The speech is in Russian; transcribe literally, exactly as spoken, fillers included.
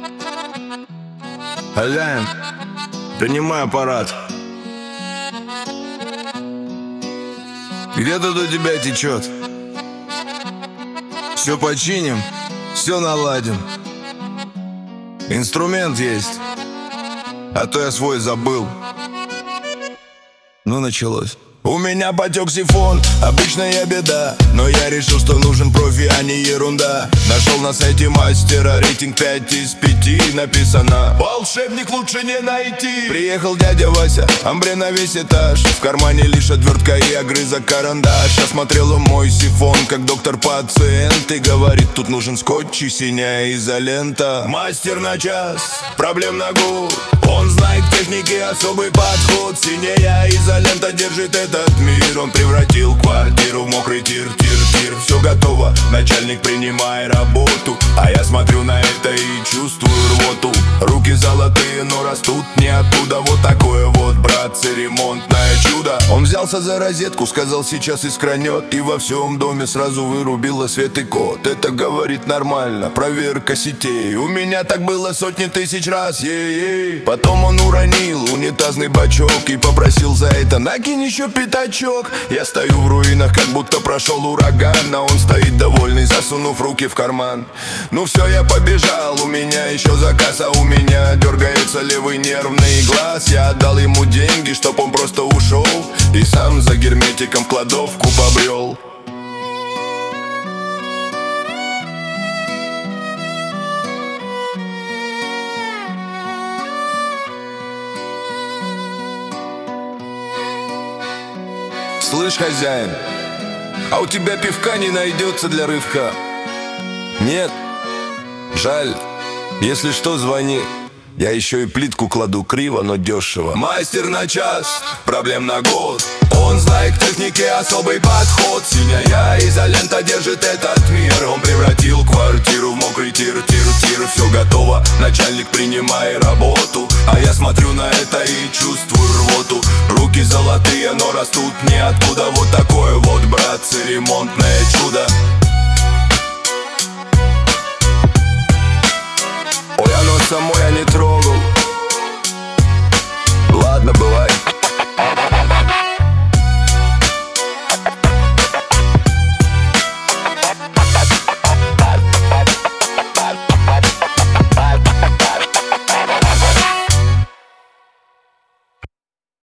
Хозяин, принимай аппарат. Где тут у тебя течет? Все починим, все наладим. Инструмент есть, а то я свой забыл. Ну, началось. У меня потек сифон, обычная беда, но я решил, что нужен профи, а не ерунда. Нашел на сайте мастера, рейтинг пять из пяти написано: волшебник лучше не найти. Приехал дядя Вася, амбре на весь этаж, в кармане лишь отвертка и огрызок карандаш. Осмотрел он мой сифон, как доктор-пациент, и говорит: тут нужен скотч и синяя изолента. Мастер на час, проблем на год, он знает техники, особый подход. Синяя изолента держит этот мир. Он превратил квартиру в мокрый тир, тир, тир. Все готово, начальник, принимай работу. А я смотрю на это и чувствую рвоту. Руки золотые, но растут не оттуда. Вот такое вот, братцы, ремонтное чудо. Он взялся за розетку, сказал: сейчас искранет. И во всем доме сразу вырубило свет и код. Это, говорит, нормально, проверка сетей. У меня так было сотни тысяч раз, ей-ей. Потом он уронил унитазный бачок и попросил за это: накинь еще пятачок. Я стою в руинах, как будто прошел ураган, а он стоит довольный, засунув руки в карман. Ну все, я побежал, у меня еще заказ, а у меня дергается левый нервный глаз. Я отдал ему деньги, чтоб он просто ушел, и сам за герметиком в кладовку побрел. Слышь, хозяин, а у тебя пивка не найдется для рывка? Нет? Жаль. Если что, звони. Я еще и плитку кладу криво, но дешево. Мастер на час, проблем на год, он знает техники, особый подход. Синяя изолента держит этот мир. Он превратил квартиру в мокрый тир, тир, тир. Все готово, начальник, принимай работу. А я смотрю на это и чувствую рвоту. Руки золотые, но растут не откуда. Вот такое вот, братцы, ремонт